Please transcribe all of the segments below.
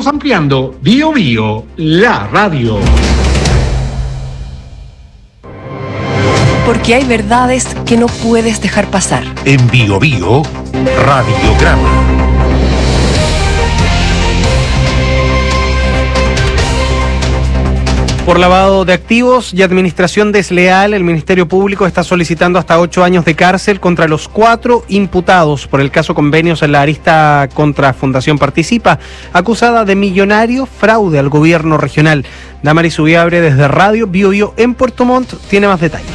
Seguimos ampliando Bio Bio, la radio. Porque hay verdades que no puedes dejar pasar. En Bio Bio, Radiograma. Por lavado de activos y administración desleal, el Ministerio Público está solicitando hasta 8 años de cárcel contra los 4 imputados por el caso Convenios en la arista contra Fundación Participa, acusada de millonario fraude al gobierno regional. Damaris Ubiabre desde Radio Bio Bio en Puerto Montt tiene más detalles.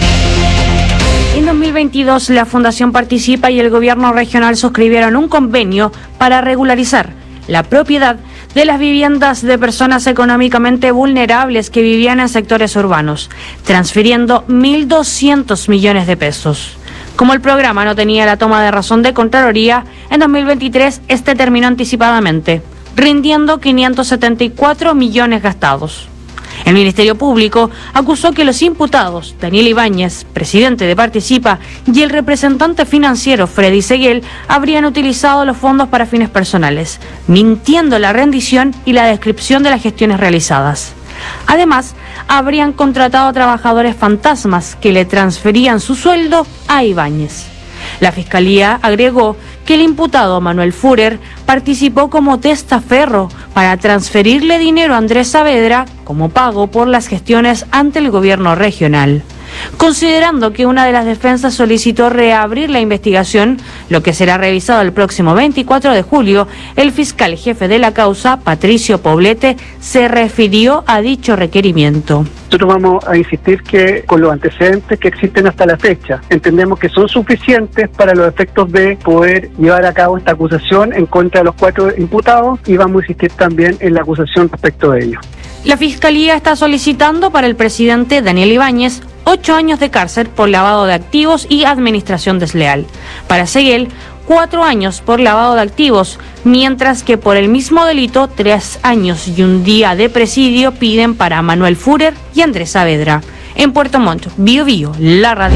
En 2022, la Fundación Participa y el gobierno regional suscribieron un convenio para regularizar la propiedad de las viviendas de personas económicamente vulnerables que vivían en sectores urbanos, transfiriendo 1.200 millones de pesos. Como el programa no tenía la toma de razón de Contraloría, en 2023 este terminó anticipadamente, rindiendo 574 millones gastados. El Ministerio Público acusó que los imputados, Daniel Ibáñez, presidente de Participa, y el representante financiero, Freddy Seguel, habrían utilizado los fondos para fines personales, mintiendo la rendición y la descripción de las gestiones realizadas. Además, habrían contratado a trabajadores fantasmas que le transferían su sueldo a Ibáñez. La Fiscalía agregó que el imputado Manuel Führer participó como testaferro para transferirle dinero a Andrés Saavedra como pago por las gestiones ante el gobierno regional. Considerando que una de las defensas solicitó reabrir la investigación, lo que será revisado el próximo 24 de julio, el fiscal jefe de la causa, Patricio Poblete, se refirió a dicho requerimiento. Nosotros vamos a insistir que con los antecedentes que existen hasta la fecha, entendemos que son suficientes para los efectos de poder llevar a cabo esta acusación en contra de los 4 imputados y vamos a insistir también en la acusación respecto de ellos. La Fiscalía está solicitando para el presidente Daniel Ibáñez 8 años de cárcel por lavado de activos y administración desleal. Para Seguel, 4 años por lavado de activos, mientras que por el mismo delito 3 años y 1 día de presidio piden para Manuel Führer y Andrés Saavedra. En Puerto Montt, Bio Bio, la radio.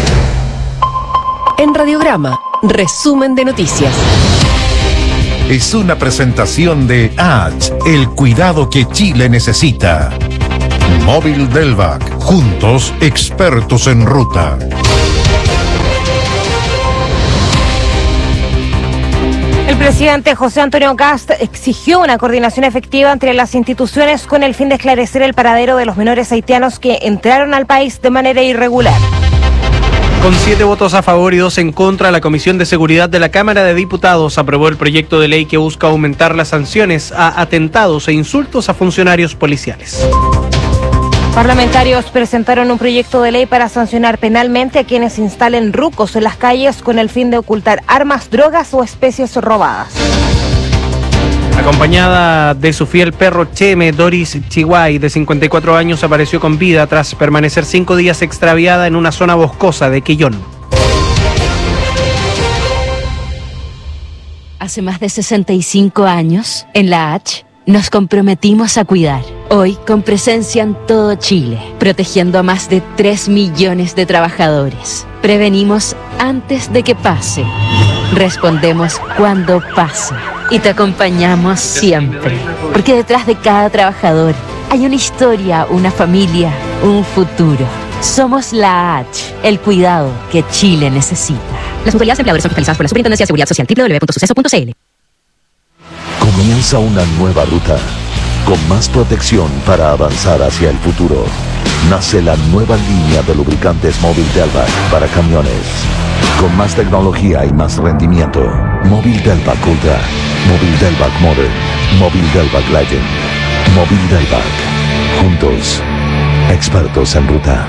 En Radiograma, resumen de noticias. Es una presentación de ATS, el cuidado que Chile necesita. Móvil Delvac, juntos expertos en ruta. El presidente José Antonio Kast exigió una coordinación efectiva entre las instituciones con el fin de esclarecer el paradero de los menores haitianos que entraron al país de manera irregular. Con 7 votos a favor y 2 en contra, la Comisión de Seguridad de la Cámara de Diputados aprobó el proyecto de ley que busca aumentar las sanciones a atentados e insultos a funcionarios policiales. Parlamentarios presentaron un proyecto de ley para sancionar penalmente a quienes instalen rucos en las calles con el fin de ocultar armas, drogas o especies robadas. Acompañada de su fiel perro Cheme, Doris Chihuay, de 54 años, apareció con vida tras permanecer 5 días extraviada en una zona boscosa de Quillón. Hace más de 65 años, en la H, nos comprometimos a cuidar. Hoy, con presencia en todo Chile, protegiendo a más de 3 millones de trabajadores. Prevenimos antes de que pase. Respondemos cuando pasa. Y te acompañamos siempre. Porque detrás de cada trabajador hay una historia, una familia, un futuro. Somos la H, el cuidado que Chile necesita. Las autoridades empleadoras son fiscalizadas por la Superintendencia de Seguridad Social, www.suceso.cl. Comienza una nueva ruta, con más protección para avanzar hacia el futuro. Nace la nueva línea de lubricantes Móvil Delvac para camiones. Con más tecnología y más rendimiento. Móvil Delvac Ultra, Móvil Delvac Modern, Móvil Delvac Legend, Móvil Delvac. Juntos, expertos en ruta.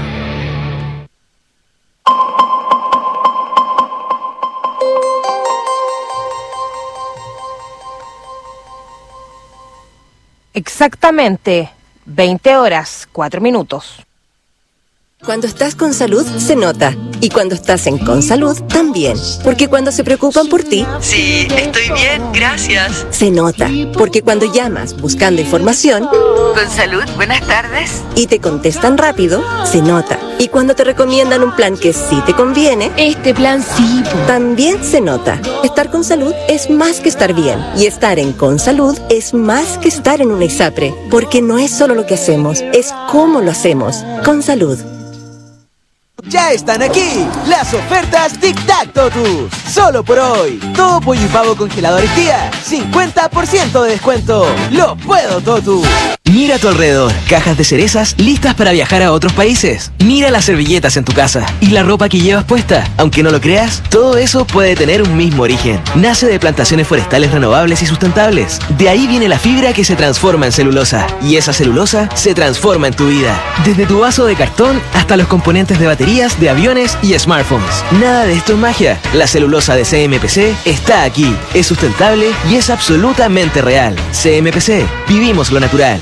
Exactamente 20 horas, 4 minutos. Cuando estás con salud, se nota. Y cuando estás en Consalud, también. Porque cuando se preocupan por ti... Sí, estoy bien, gracias. Se nota. Porque cuando llamas buscando información... Consalud, buenas tardes. Y te contestan rápido, se nota. Y cuando te recomiendan un plan que sí te conviene... Este plan sí. También se nota. Estar con salud es más que estar bien. Y estar en Consalud es más que estar en una ISAPRE. Porque no es solo lo que hacemos, es cómo lo hacemos. Consalud. Ya están aquí las ofertas Tic Tac Totus. Solo por hoy. Todo pollo y pavo congelador Tía, 50% de descuento. ¡Lo puedo, Totu! Mira a tu alrededor. Cajas de cerezas listas para viajar a otros países. Mira las servilletas en tu casa y la ropa que llevas puesta. Aunque no lo creas, todo eso puede tener un mismo origen. Nace de plantaciones forestales renovables y sustentables. De ahí viene la fibra que se transforma en celulosa. Y esa celulosa se transforma en tu vida. Desde tu vaso de cartón hasta los componentes de baterías de aviones y smartphones. Nada de esto es magia. La celulosa de CMPC está aquí. Es sustentable y es absolutamente real. CMPC. Vivimos lo natural.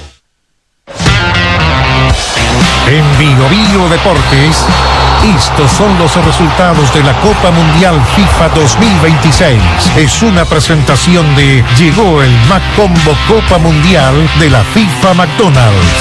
En Bio Bio Deportes, estos son los resultados de la Copa Mundial FIFA 2026. Es una presentación de Llegó el McCombo Copa Mundial de la FIFA McDonald's.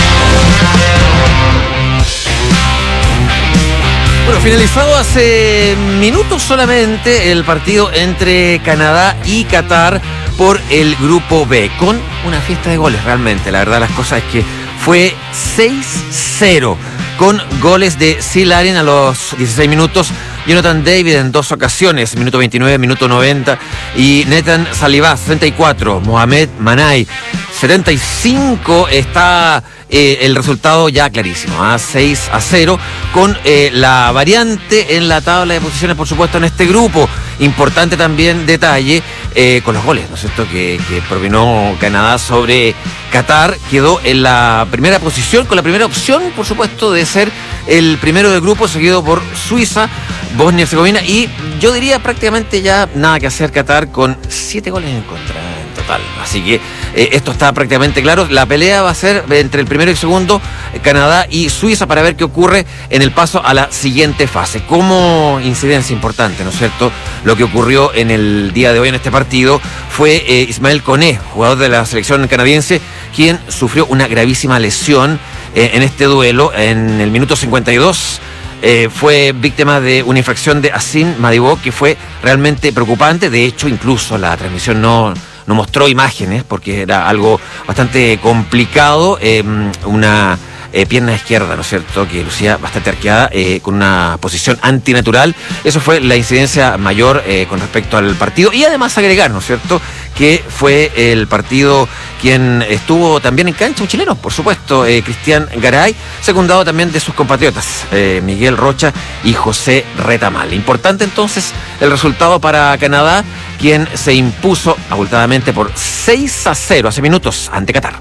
Bueno, finalizado hace minutos solamente el partido entre Canadá y Qatar por el Grupo B, con una fiesta de goles realmente. La verdad, las cosas es que fue 6-0, con goles de Sea Larin a los 16 minutos, Jonathan David en 2 ocasiones, minuto 29, minuto 90, y Nathan Salivá, 64, Mohamed Manay, 75, está el resultado ya clarísimo, 6-0, con la variante en la tabla de posiciones, por supuesto, en este grupo. Importante también detalle con los goles, ¿no es cierto?, que propinó Canadá sobre Qatar. Quedó en la primera posición, con la primera opción, por supuesto, de ser el primero del grupo, seguido por Suiza, Bosnia y Herzegovina, y yo diría prácticamente ya nada que hacer Qatar, con 7 goles en contra en total. Así que esto está prácticamente claro. La pelea va a ser entre el primero y el segundo, Canadá y Suiza, para ver qué ocurre en el paso a la siguiente fase. Como incidencia importante, ¿no es cierto?, lo que ocurrió en el día de hoy en este partido fue Ismael Koné, jugador de la selección canadiense, quien sufrió una gravísima lesión en este duelo. En el minuto 52 fue víctima de una infracción de Asim Madibó, que fue realmente preocupante. De hecho, incluso la transmisión no mostró imágenes porque era algo bastante complicado. Una pierna izquierda, ¿no es cierto?, que lucía bastante arqueada, con una posición antinatural. Eso fue la incidencia mayor con respecto al partido. Y además agregar, ¿no es cierto?, que fue el partido quien estuvo también en cancha, un chileno, por supuesto, Cristian Garay, secundado también de sus compatriotas, Miguel Rocha y José Retamal. Importante entonces el resultado para Canadá, quien se impuso abultadamente por 6-0 hace minutos ante Qatar.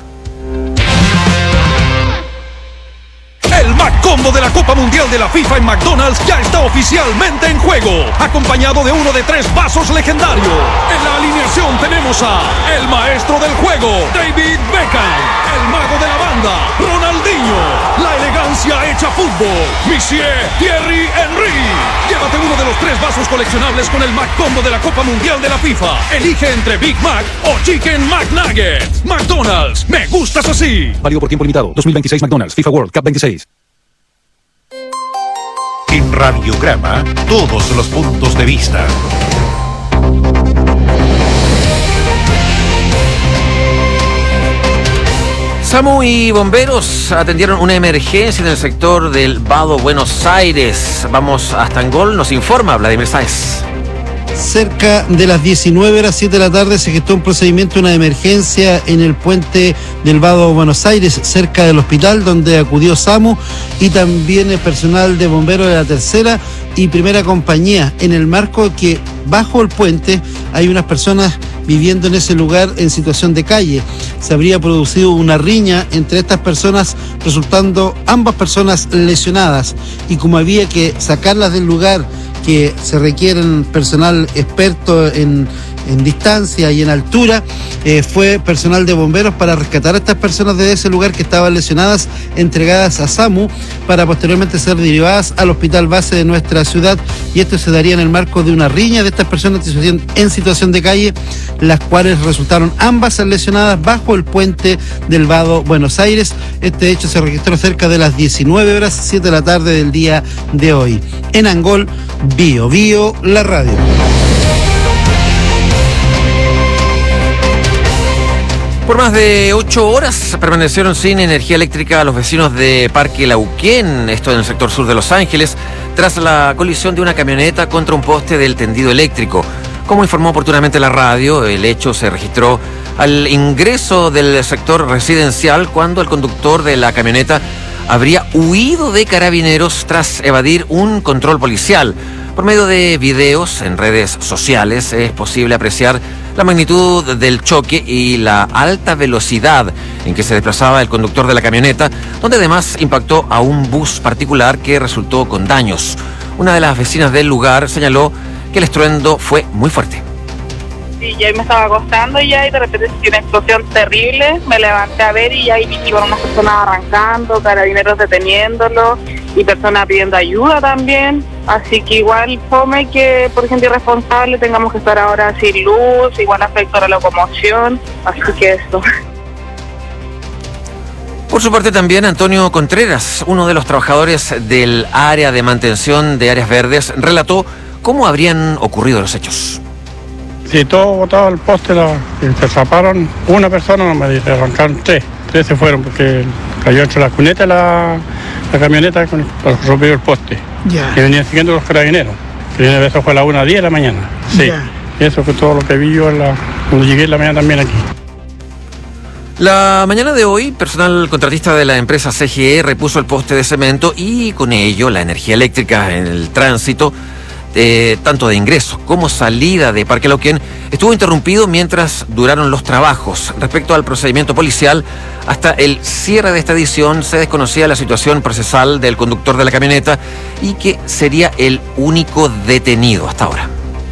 El McCombo de la Copa Mundial de la FIFA en McDonald's ya está oficialmente en juego, acompañado de uno de 3 vasos legendarios. En la alineación tenemos a el maestro del juego, David Beckham, el mago de la banda, Ronaldinho, la elegancia hecha fútbol, Monsieur Thierry Henry. Llévate uno de los 3 vasos coleccionables con el McCombo de la Copa Mundial de la FIFA. Elige entre Big Mac o Chicken McNuggets. McDonald's, me gustas así. Válido por tiempo limitado. 2026 McDonald's, FIFA World Cup 26. En Radiograma, todos los puntos de vista. SAMU y bomberos atendieron una emergencia en el sector del Vado Buenos Aires. Vamos hasta Angol, nos informa Vladimir Sáez. Cerca de las 19 horas, 7 de la tarde, se gestó un procedimiento, una emergencia en el puente del Vado Buenos Aires, cerca del hospital, donde acudió SAMU y también el personal de bomberos de la tercera y primera compañía, en el marco que bajo el puente hay unas personas viviendo en ese lugar en situación de calle. Se habría producido una riña entre estas personas, resultando ambas personas lesionadas, y como había que sacarlas del lugar, que se requieren personal experto en en distancia y en altura. Fue personal de bomberos para rescatar a estas personas de ese lugar que estaban lesionadas, entregadas a SAMU para posteriormente ser derivadas al hospital base de nuestra ciudad, y esto se daría en el marco de una riña de estas personas en situación de calle, las cuales resultaron ambas lesionadas bajo el puente del Vado Buenos Aires. Este hecho se registró cerca de las 19 horas, 7 de la tarde del día de hoy. En Angol, Bio Bio, la radio. Por más de 8 horas permanecieron sin energía eléctrica los vecinos de Parque Lauquén, esto en el sector sur de Los Ángeles, tras la colisión de una camioneta contra un poste del tendido eléctrico. Como informó oportunamente la radio, el hecho se registró al ingreso del sector residencial cuando el conductor de la camioneta habría huido de Carabineros tras evadir un control policial. Por medio de videos en redes sociales es posible apreciar la magnitud del choque y la alta velocidad en que se desplazaba el conductor de la camioneta, donde además impactó a un bus particular que resultó con daños. Una de las vecinas del lugar señaló que el estruendo fue muy fuerte. Sí, ya me estaba acostando y de repente sentí una explosión terrible, me levanté a ver y ahí iban unas personas arrancando, Carabineros deteniéndolo y personas pidiendo ayuda también. Así que igual fome que por gente irresponsable tengamos que estar ahora sin luz, igual afecta a la locomoción, así que eso. Por su parte también Antonio Contreras, uno de los trabajadores del área de mantención de áreas verdes, relató cómo habrían ocurrido los hechos. Sí, todo botado al poste, se zaparon una persona, no me dice, arrancaron tres se fueron porque cayó entre la cuneta y la camioneta, rompió el poste. Ya. Y venían siguiendo los Carabineros. Eso fue a las 1:10 de la mañana. Sí. Ya. Y eso fue todo lo que vi yo cuando llegué en la mañana también aquí. La mañana de hoy, personal contratista de la empresa CGE repuso el poste de cemento y con ello la energía eléctrica en el tránsito, tanto de ingreso como salida de Parque Lauquén, estuvo interrumpido mientras duraron los trabajos. Respecto al procedimiento policial, hasta el cierre de esta edición se desconocía la situación procesal del conductor de la camioneta y que sería el único detenido hasta ahora.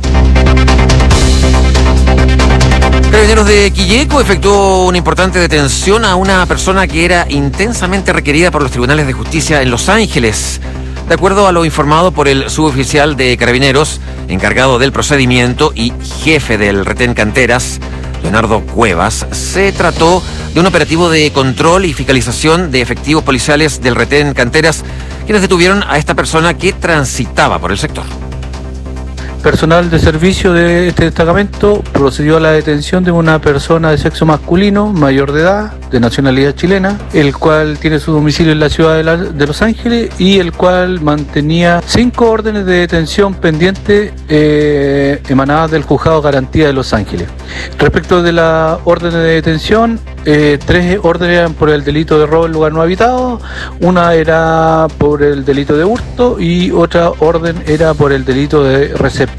Carabineros de Quilleco efectuó una importante detención a una persona que era intensamente requerida por los tribunales de justicia en Los Ángeles. De acuerdo a lo informado por el suboficial de Carabineros, encargado del procedimiento y jefe del retén Canteras, Leonardo Cuevas, se trató de un operativo de control y fiscalización de efectivos policiales del retén Canteras, quienes detuvieron a esta persona que transitaba por el sector. Personal de servicio de este destacamento procedió a la detención de una persona de sexo masculino, mayor de edad, de nacionalidad chilena, el cual tiene su domicilio en la ciudad de Los Ángeles y el cual mantenía 5 órdenes de detención pendientes emanadas del Juzgado de Garantía de Los Ángeles. Respecto de la orden de detención, 3 órdenes eran por el delito de robo en lugar no habitado, una era por el delito de hurto y otra orden era por el delito de receptación.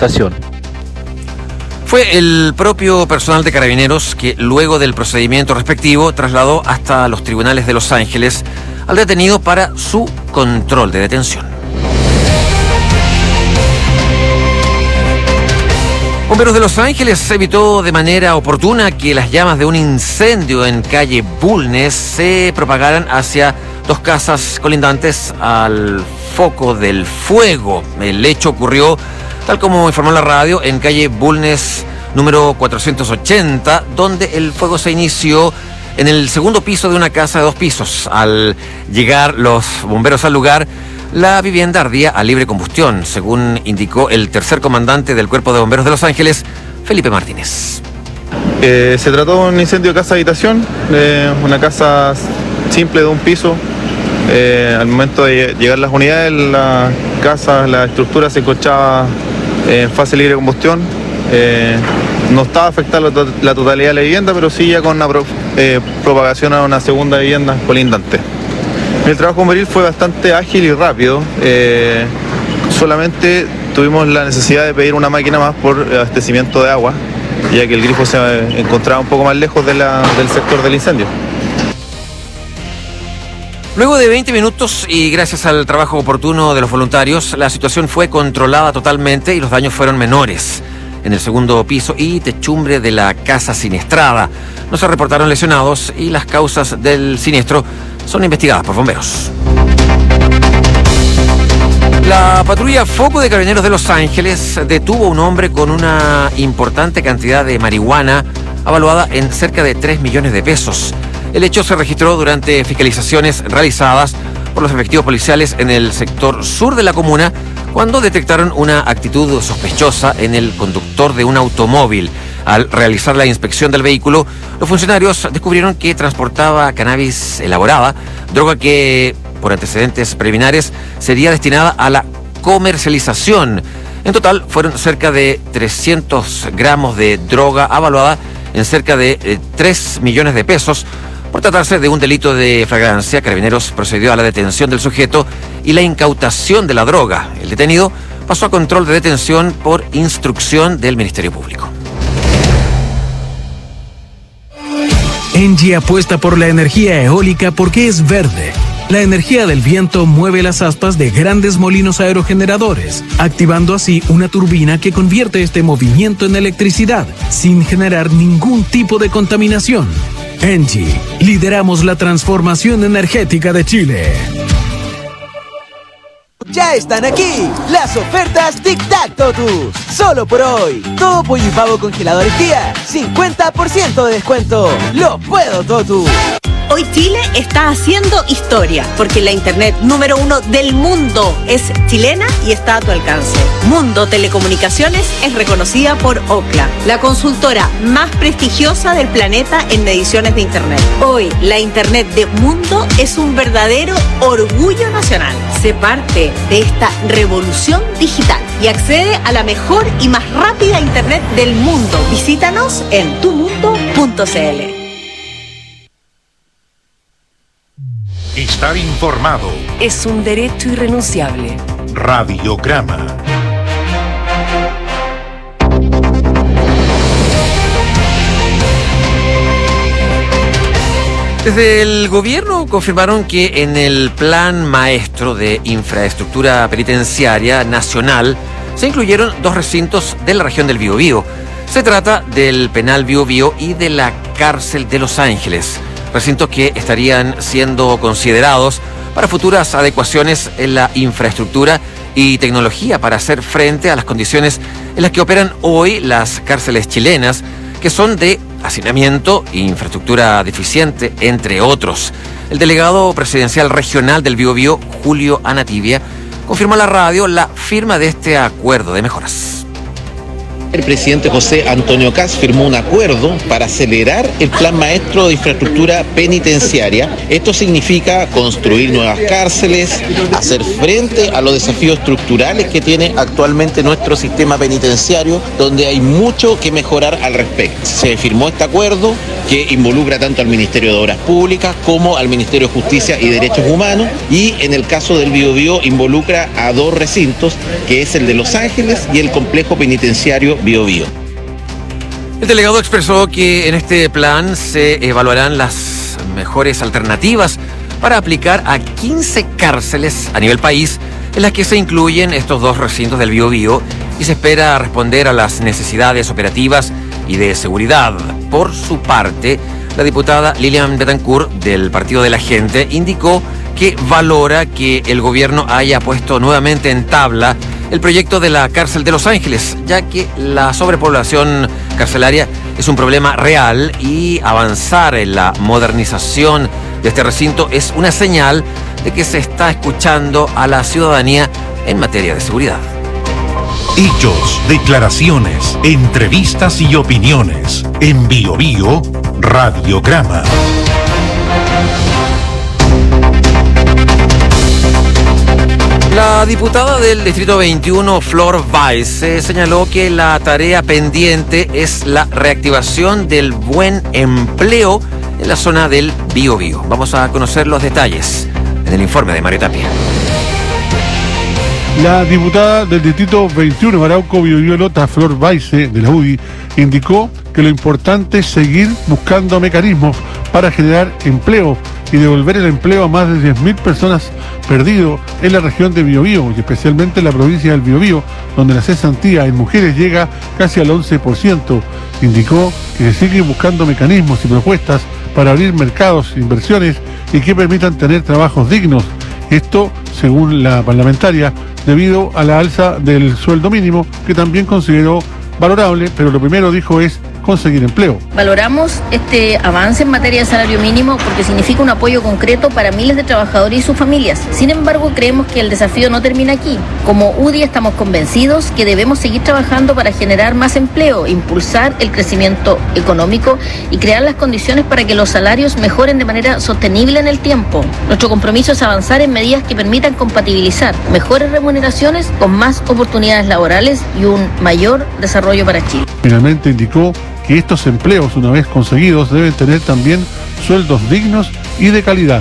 Fue el propio personal de Carabineros que luego del procedimiento respectivo trasladó hasta los tribunales de Los Ángeles al detenido para su control de detención. Bomberos de Los Ángeles evitó de manera oportuna que las llamas de un incendio en calle Bulnes se propagaran hacia 2 casas colindantes al foco del fuego. El hecho ocurrió, tal como informó la radio, en calle Bulnes número 480, donde el fuego se inició en el segundo piso de una casa de 2 pisos. Al llegar los bomberos al lugar, la vivienda ardía a libre combustión, según indicó el tercer comandante del Cuerpo de Bomberos de Los Ángeles, Felipe Martínez. Se trató de un incendio de casa-habitación, una casa simple de 1 piso. Al momento de llegar las unidades, la casa, la estructura se encontraba en fase libre de combustión. No estaba afectada la totalidad de la vivienda, pero sí ya con una propagación a una segunda vivienda colindante. El trabajo bomberil fue bastante ágil y rápido. Solamente tuvimos la necesidad de pedir una máquina más por abastecimiento de agua, ya que el grifo se encontraba un poco más lejos del sector del incendio. Luego de 20 minutos y gracias al trabajo oportuno de los voluntarios, la situación fue controlada totalmente y los daños fueron menores. en el segundo piso y techumbre de la casa siniestrada. No se reportaron lesionados y las causas del siniestro son investigadas por bomberos. La patrulla Foco de Carabineros de Los Ángeles detuvo a un hombre con una importante cantidad de marihuana avaluada en cerca de 3 millones de pesos. El hecho se registró durante fiscalizaciones realizadas por los efectivos policiales en el sector sur de la comuna cuando detectaron una actitud sospechosa en el conductor de un automóvil. Al realizar la inspección del vehículo, los funcionarios descubrieron que transportaba cannabis elaborada, droga que, por antecedentes preliminares, sería destinada a la comercialización. En total, fueron cerca de 300 gramos de droga avaluada en cerca de 3 millones de pesos. Por tratarse de un delito de flagrancia, Carabineros procedió a la detención del sujeto y la incautación de la droga. El detenido pasó a control de detención por instrucción del Ministerio Público. Engie apuesta por la energía eólica porque es verde. La energía del viento mueve las aspas de grandes molinos aerogeneradores, activando así una turbina que convierte este movimiento en electricidad, sin generar ningún tipo de contaminación. Engie, lideramos la transformación energética de Chile. Ya están aquí las ofertas Tic Tac Totus. Solo por hoy. Todo pollo y pavo congeladores Tía, 50% de descuento. ¡Lo puedo, Totus! Hoy Chile está haciendo historia, porque la internet número 1 del mundo es chilena y está a tu alcance. Mundo Telecomunicaciones es reconocida por Ookla, la consultora más prestigiosa del planeta en mediciones de internet. Hoy, la internet de Mundo es un verdadero orgullo nacional. Sé parte de esta revolución digital y accede a la mejor y más rápida internet del mundo. Visítanos en tumundo.cl. Estar informado Es un derecho irrenunciable. Radiograma. Desde el gobierno confirmaron que en el Plan Maestro de Infraestructura Penitenciaria Nacional se incluyeron 2 recintos de la región del Biobío. Se trata del Penal Biobío y de la Cárcel de Los Ángeles, recintos que estarían siendo considerados para futuras adecuaciones en la infraestructura y tecnología para hacer frente a las condiciones en las que operan hoy las cárceles chilenas, que son de hacinamiento e infraestructura deficiente, entre otros. El delegado presidencial regional del Biobío, Julio Anatibia, confirmó a la radio la firma de este acuerdo de mejoras. El presidente José Antonio Kast firmó un acuerdo para acelerar el Plan Maestro de Infraestructura Penitenciaria. Esto significa construir nuevas cárceles, hacer frente a los desafíos estructurales que tiene actualmente nuestro sistema penitenciario, donde hay mucho que mejorar al respecto. Se firmó este acuerdo que involucra tanto al Ministerio de Obras Públicas como al Ministerio de Justicia y Derechos Humanos, y en el caso del Biobío involucra a 2 recintos, que es el de Los Ángeles y el complejo penitenciario Biobío. El delegado expresó que en este plan se evaluarán las mejores alternativas para aplicar a 15 cárceles a nivel país, en las que se incluyen estos 2 recintos del Biobío, y se espera responder a las necesidades operativas y de seguridad. Por su parte, la diputada Lilian Betancourt, del Partido de la Gente, indicó que valora que el gobierno haya puesto nuevamente en tabla el proyecto de la cárcel de Los Ángeles, ya que la sobrepoblación carcelaria es un problema real y avanzar en la modernización de este recinto es una señal de que se está escuchando a la ciudadanía en materia de seguridad. Hechos, declaraciones, entrevistas y opiniones. En Biobío, Radiograma. La diputada del Distrito 21, Flor Weiss, señaló que la tarea pendiente es la reactivación del buen empleo en la zona del Biobío. Vamos a conocer los detalles en el informe de Mario Tapia. La diputada del Distrito 21, Arauco Biobío Lota, Flor Weiss, de la UDI, indicó que lo importante es seguir buscando mecanismos para generar empleo y devolver el empleo a más de 10.000 personas perdido en la región de Biobío y especialmente en la provincia del Biobío, donde la cesantía en mujeres llega casi al 11%. Indicó que se siguen buscando mecanismos y propuestas para abrir mercados, inversiones y que permitan tener trabajos dignos. Esto, según la parlamentaria, debido a la alza del sueldo mínimo, que también consideró valorable, pero lo primero, dijo, es conseguir empleo. Valoramos este avance en materia de salario mínimo porque significa un apoyo concreto para miles de trabajadores y sus familias. Sin embargo, creemos que el desafío no termina aquí. Como UDI estamos convencidos que debemos seguir trabajando para generar más empleo, impulsar el crecimiento económico y crear las condiciones para que los salarios mejoren de manera sostenible en el tiempo. Nuestro compromiso es avanzar en medidas que permitan compatibilizar mejores remuneraciones con más oportunidades laborales y un mayor desarrollo para Chile. Finalmente indicó que estos empleos, una vez conseguidos, deben tener también sueldos dignos y de calidad.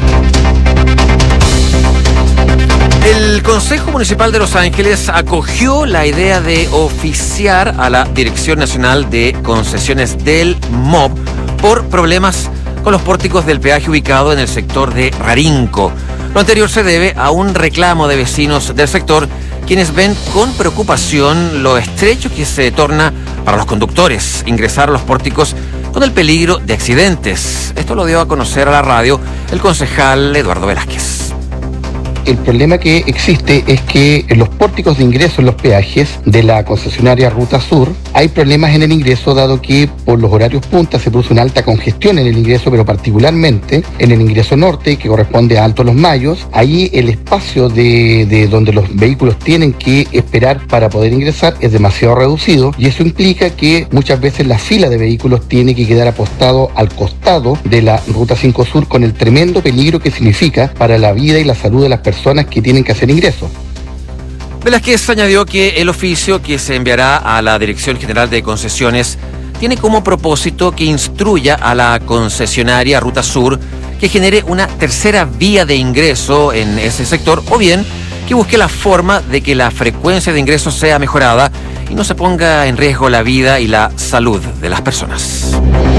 El Consejo Municipal de Los Ángeles acogió la idea de oficiar a la Dirección Nacional de Concesiones del MOB por problemas con los pórticos del peaje ubicado en el sector de Rarinco. Lo anterior se debe a un reclamo de vecinos del sector, quienes ven con preocupación lo estrecho que se torna para los conductores ingresar a los pórticos con el peligro de accidentes. Esto lo dio a conocer a la radio el concejal Eduardo Velázquez. El problema que existe es que en los pórticos de ingreso en los peajes de la concesionaria Ruta Sur hay problemas en el ingreso, dado que por los horarios punta se produce una alta congestión en el ingreso, pero particularmente en el ingreso norte, que corresponde a Alto Los Mayos. Ahí el espacio de donde los vehículos tienen que esperar para poder ingresar es demasiado reducido, y eso implica que muchas veces la fila de vehículos tiene que quedar apostado al costado de la Ruta 5 Sur, con el tremendo peligro que significa para la vida y la salud de las personas que tienen que hacer ingreso. Velázquez añadió que el oficio que se enviará a la Dirección General de Concesiones tiene como propósito que instruya a la concesionaria Ruta Sur que genere una tercera vía de ingreso en ese sector, o bien que busque la forma de que la frecuencia de ingreso sea mejorada y no se ponga en riesgo la vida y la salud de las personas.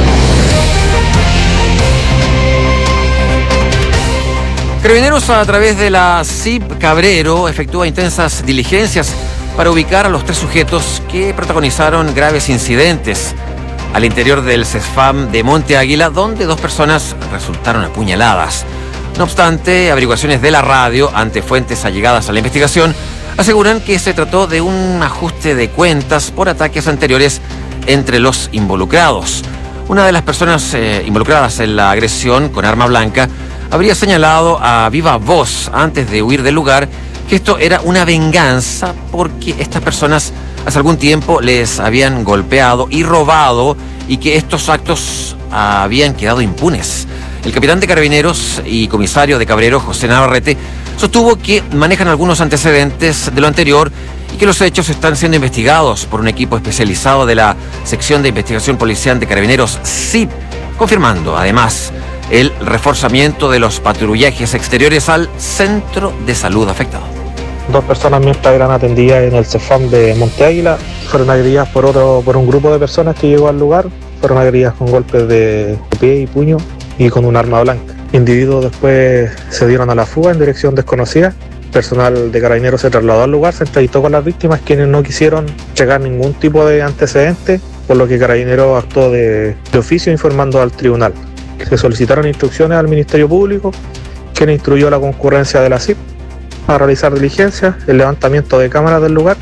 Carabineros, a través de la CIP Cabrero, efectúa intensas diligencias para ubicar a los 3 sujetos que protagonizaron graves incidentes al interior del CESFAM de Monte Águila, donde 2 personas resultaron apuñaladas. No obstante, averiguaciones de la radio ante fuentes allegadas a la investigación aseguran que se trató de un ajuste de cuentas por ataques anteriores entre los involucrados. Una de las personas involucradas en la agresión con arma blanca habría señalado a viva voz antes de huir del lugar que esto era una venganza porque estas personas hace algún tiempo les habían golpeado y robado y que estos actos habían quedado impunes. El capitán de Carabineros y comisario de Cabrero, José Navarrete, sostuvo que manejan algunos antecedentes de lo anterior y que los hechos están siendo investigados por un equipo especializado de la Sección de Investigación Policial de Carabineros, CIP, confirmando además el reforzamiento de los patrullajes exteriores al centro de salud afectado. 2 personas mientras eran atendidas en el CEFAM de Monte Águila fueron agredidas por un grupo de personas que llegó al lugar. Fueron agredidas con golpes de pie y puño y con un arma blanca. Individuos después se dieron a la fuga en dirección desconocida. Personal de Carabineros se trasladó al lugar, se entrevistó con las víctimas, quienes no quisieron checar ningún tipo de antecedente, por lo que Carabineros actuó de oficio informando al tribunal. Se solicitaron instrucciones al Ministerio Público, quien instruyó a la concurrencia de la CIP a realizar diligencias, el levantamiento de cámaras del lugar.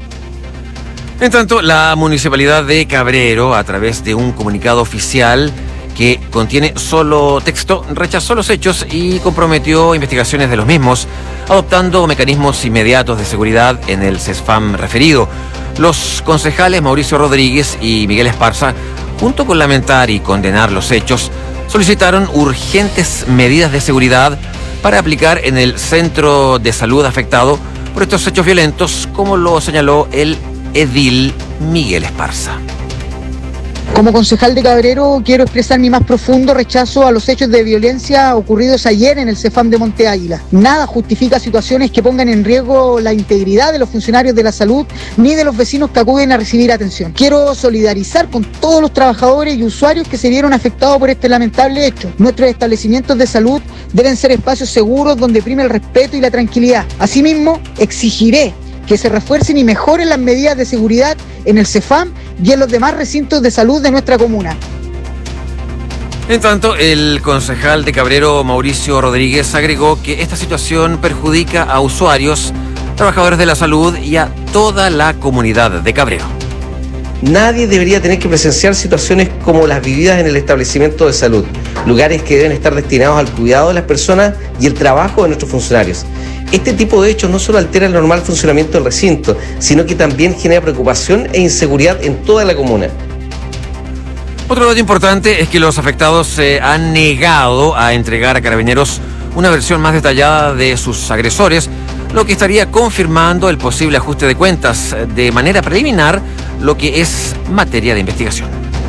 En tanto, la Municipalidad de Cabrero, a través de un comunicado oficial que contiene solo texto, rechazó los hechos y comprometió investigaciones de los mismos, adoptando mecanismos inmediatos de seguridad en el CESFAM referido. Los concejales Mauricio Rodríguez y Miguel Esparza, junto con lamentar y condenar los hechos, solicitaron urgentes medidas de seguridad para aplicar en el centro de salud afectado por estos hechos violentos, como lo señaló el edil Miguel Esparza. Como concejal de Cabrero, quiero expresar mi más profundo rechazo a los hechos de violencia ocurridos ayer en el CEFAM de Monte Águila. Nada justifica situaciones que pongan en riesgo la integridad de los funcionarios de la salud ni de los vecinos que acuden a recibir atención. Quiero solidarizar con todos los trabajadores y usuarios que se vieron afectados por este lamentable hecho. Nuestros establecimientos de salud deben ser espacios seguros donde prime el respeto y la tranquilidad. Asimismo, exigiré que se refuercen y mejoren las medidas de seguridad en el CEFAM y en los demás recintos de salud de nuestra comuna. En tanto, el concejal de Cabrero, Mauricio Rodríguez, agregó que esta situación perjudica a usuarios, trabajadores de la salud y a toda la comunidad de Cabrero. Nadie debería tener que presenciar situaciones como las vividas en el establecimiento de salud, lugares que deben estar destinados al cuidado de las personas y el trabajo de nuestros funcionarios. Este tipo de hechos no solo altera el normal funcionamiento del recinto, sino que también genera preocupación e inseguridad en toda la comuna. Otro dato importante es que los afectados se han negado a entregar a Carabineros una versión más detallada de sus agresores, lo que estaría confirmando el posible ajuste de cuentas de manera preliminar, lo que es materia de investigación.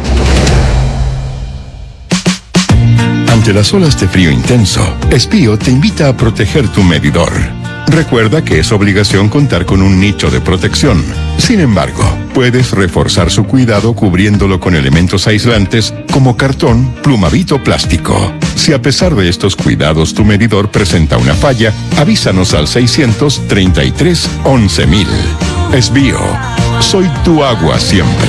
Ante las olas de frío intenso, Espío te invita a proteger tu medidor. Recuerda que es obligación contar con un nicho de protección. Sin embargo, puedes reforzar su cuidado cubriéndolo con elementos aislantes como cartón, plumavit o plástico. Si a pesar de estos cuidados tu medidor presenta una falla, avísanos al 633 11.000. Espío, soy tu agua siempre.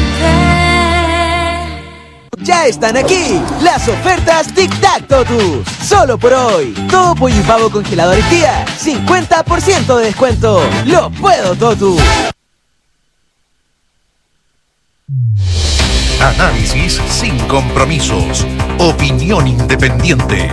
Ya están aquí las ofertas Tic Tac Totus. Solo por hoy. Todo pollo y pavo congeladores tía, 50% de descuento. ¡Lo puedo, Totu! Análisis sin compromisos. Opinión independiente.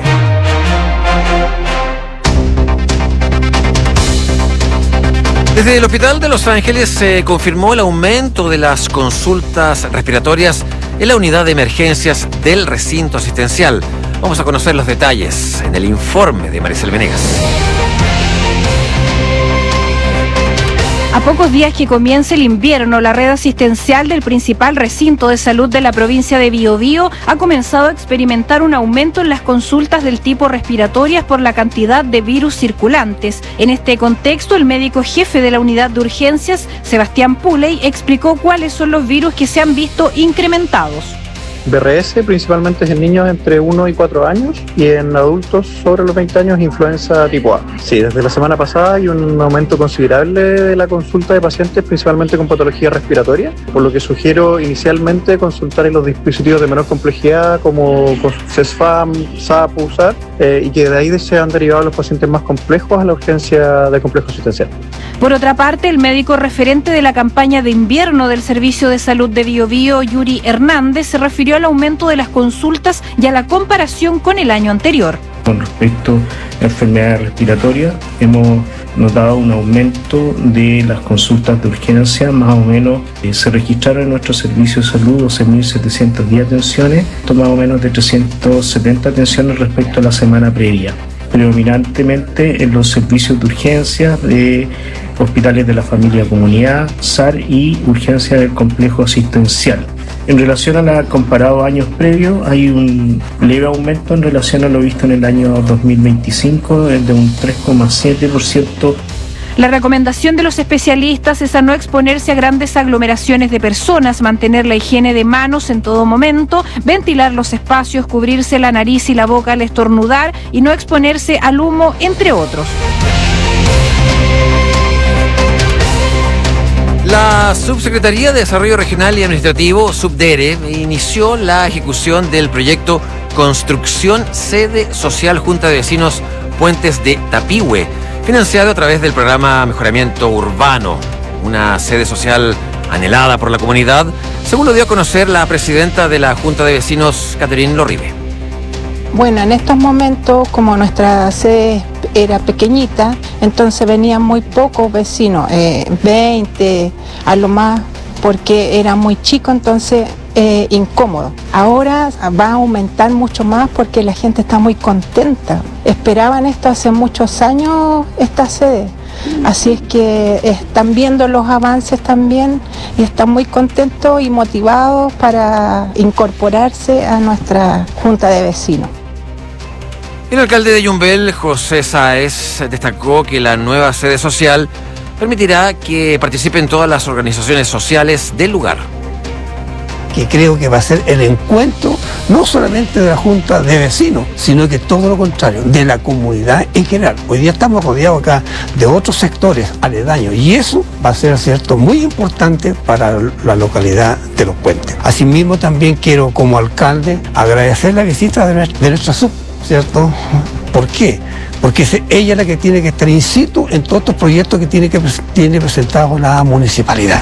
Desde el Hospital de Los Ángeles se confirmó el aumento de las consultas respiratorias en la unidad de emergencias del recinto asistencial. Vamos a conocer los detalles en el informe de Maricel Venegas. A pocos días que comience el invierno, la red asistencial del principal recinto de salud de la provincia de Biobío ha comenzado a experimentar un aumento en las consultas del tipo respiratorias por la cantidad de virus circulantes. En este contexto, el médico jefe de la unidad de urgencias, Sebastián Puley, explicó cuáles son los virus que se han visto incrementados. BRS principalmente es en niños entre 1 y 4 años y en adultos sobre los 20 años influenza tipo A. Sí, desde la semana pasada hay un aumento considerable de la consulta de pacientes principalmente con patología respiratoria, por lo que sugiero inicialmente consultar en los dispositivos de menor complejidad como CESFAM, SAPU, USAR y que de ahí se han derivado los pacientes más complejos a la urgencia de complejo asistencial. Por otra parte, el médico referente de la campaña de invierno del Servicio de Salud de Biobío, Yuri Hernández, se refirió al aumento de las consultas y a la comparación con el año anterior. Con respecto a enfermedades respiratorias, hemos notado un aumento de las consultas de urgencia, más o menos se registraron en nuestro servicio de salud 12.710 atenciones, más o menos de 370 atenciones respecto a la semana previa, predominantemente en los servicios de urgencia de hospitales de la familia comunidad, SAR y urgencia del complejo asistencial. En relación a la comparado a años previos, hay un leve aumento en relación a lo visto en el año 2025, de un 3,7%. La recomendación de los especialistas es a no exponerse a grandes aglomeraciones de personas, mantener la higiene de manos en todo momento, ventilar los espacios, cubrirse la nariz y la boca al estornudar y no exponerse al humo, entre otros. La Subsecretaría de Desarrollo Regional y Administrativo, SUBDERE, inició la ejecución del proyecto Construcción Sede Social Junta de Vecinos Puentes de Tapihue, financiado a través del programa Mejoramiento Urbano, una sede social anhelada por la comunidad, según lo dio a conocer la presidenta de la Junta de Vecinos, Catherine Lorribe. Bueno, en estos momentos, como nuestra sede era pequeñita, entonces venían muy pocos vecinos, 20 a lo más, porque era muy chico, entonces incómodo. Ahora va a aumentar mucho más porque la gente está muy contenta. Esperaban esto hace muchos años, esta sede. Así es que están viendo los avances también y están muy contentos y motivados para incorporarse a nuestra Junta de Vecinos. El alcalde de Yumbel, José Sáez, destacó que la nueva sede social permitirá que participen todas las organizaciones sociales del lugar. Que creo que va a ser el encuentro no solamente de la Junta de Vecinos, sino que todo lo contrario, de la comunidad en general. Hoy día estamos rodeados acá de otros sectores aledaños y eso va a ser, ¿cierto?, muy importante para la localidad de Los Puentes. Asimismo también quiero, como alcalde, agradecer la visita de nuestra sub, ¿cierto? ¿Por qué? Porque es ella la que tiene que estar in situ en todos estos proyectos que tiene presentados la municipalidad.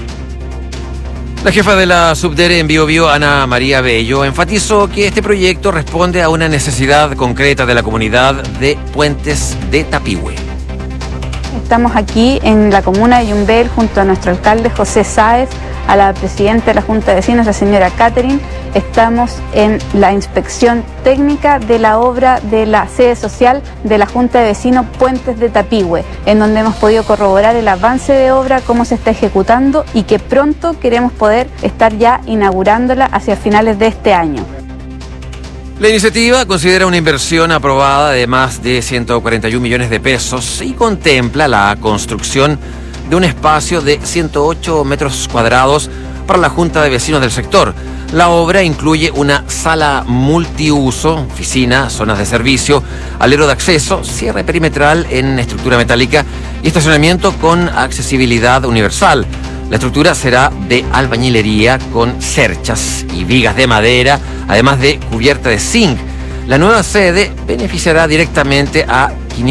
La jefa de la Subdere en Biobío, Ana María Bello, enfatizó que este proyecto responde a una necesidad concreta de la comunidad de Puentes de Tapihue. Estamos aquí en la comuna de Yumbel junto a nuestro alcalde José Sáez, a la presidenta de la Junta de Vecinos, la señora Catherine. Estamos en la inspección técnica de la obra de la sede social de la Junta de Vecinos Puentes de Tapihue, en donde hemos podido corroborar el avance de obra, cómo se está ejecutando y que pronto queremos poder estar ya inaugurándola hacia finales de este año. La iniciativa considera una inversión aprobada de más de 141 millones de pesos y contempla la construcción de un espacio de 108 metros cuadrados para la Junta de Vecinos del sector. La obra incluye una sala multiuso, oficina, zonas de servicio, alero de acceso, cierre perimetral en estructura metálica y estacionamiento con accesibilidad universal. La estructura será de albañilería con cerchas y vigas de madera, además de cubierta de zinc. La nueva sede beneficiará directamente a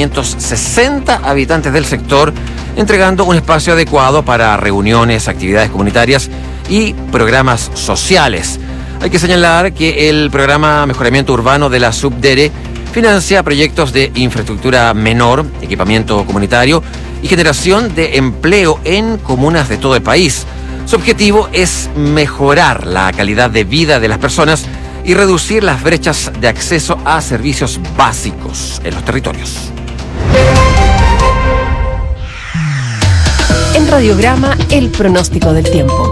560 habitantes del sector, entregando un espacio adecuado para reuniones, actividades comunitarias y programas sociales. Hay que señalar que el programa Mejoramiento Urbano de la Subdere financia proyectos de infraestructura menor, equipamiento comunitario y generación de empleo en comunas de todo el país. Su objetivo es mejorar la calidad de vida de las personas y reducir las brechas de acceso a servicios básicos en los territorios. En Radiograma, el pronóstico del tiempo.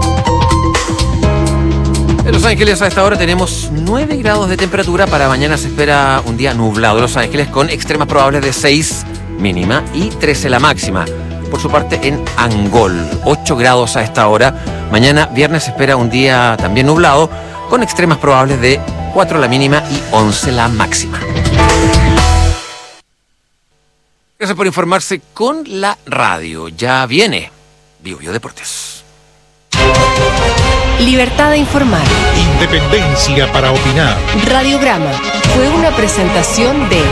En Los Ángeles a esta hora tenemos 9 grados de temperatura. Para mañana se espera un día nublado en Los Ángeles con extremas probables de 6 mínima y 13 la máxima. Por su parte en Angol, 8 grados a esta hora. Mañana viernes se espera un día también nublado con extremas probables de 4 la mínima y 11 la máxima. Gracias por informarse con la radio. Ya viene Biobío Deportes. Libertad de informar. Independencia para opinar. Radiograma fue una presentación de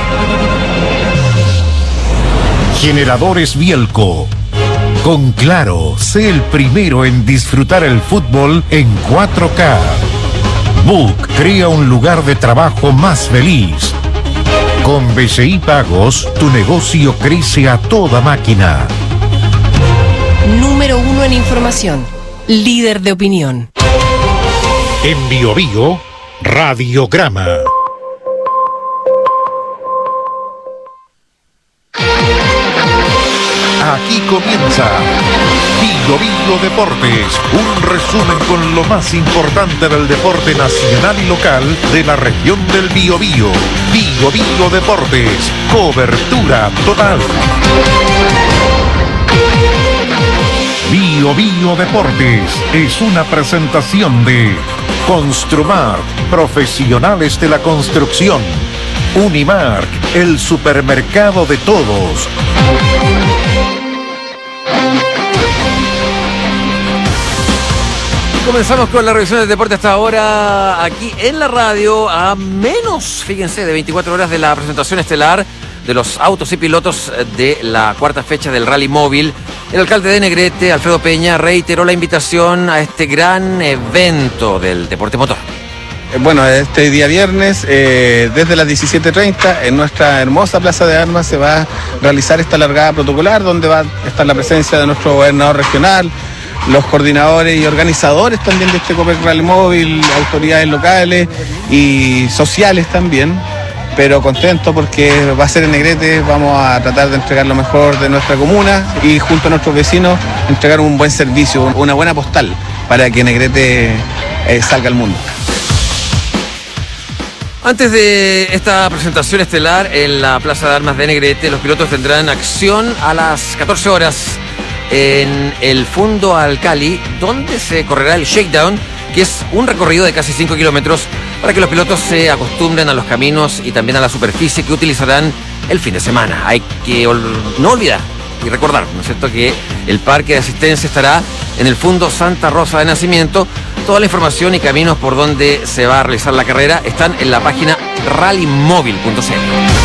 Generadores Bielco. Con Claro, sé el primero en disfrutar el fútbol en 4K. Book crea un lugar de trabajo más feliz. Con BCI Pagos, tu negocio crece a toda máquina. Número 1 en información. Líder de opinión. En Biobío, Radiograma. Aquí comienza Biobío Deportes, un resumen con lo más importante del deporte nacional y local de la región del Biobío. Biobío Deportes, cobertura total. Biobío Deportes es una presentación de Construmark, profesionales de la construcción. Unimark, el supermercado de todos. Comenzamos con la revisión del deporte hasta ahora aquí en la radio, a menos, fíjense, de 24 horas de la presentación estelar de los autos y pilotos de la cuarta fecha del Rally Móvil. El alcalde de Negrete, Alfredo Peña, reiteró la invitación a este gran evento del deporte motor. Bueno, este día viernes, desde las 17:30, en nuestra hermosa Plaza de Armas se va a realizar esta largada protocolar, donde va a estar la presencia de nuestro gobernador regional, los coordinadores y organizadores también de este Copec Rally Móvil, autoridades locales y sociales también. pero contento porque va a ser en Negrete, vamos a tratar de entregar lo mejor de nuestra comuna y junto a nuestros vecinos entregar un buen servicio, una buena postal para que Negrete salga al mundo. Antes de esta presentación estelar en la Plaza de Armas de Negrete, los pilotos tendrán acción a las 14 horas en el Fundo Alcali, donde se correrá el Shakedown, que es un recorrido de casi 5 kilómetros para que los pilotos se acostumbren a los caminos y también a la superficie que utilizarán el fin de semana. Hay que no olvidar y recordar, ¿no es cierto?, que el parque de asistencia estará en el Fundo Santa Rosa de Nacimiento. Toda la información y caminos por donde se va a realizar la carrera están en la página rallymóvil.cl.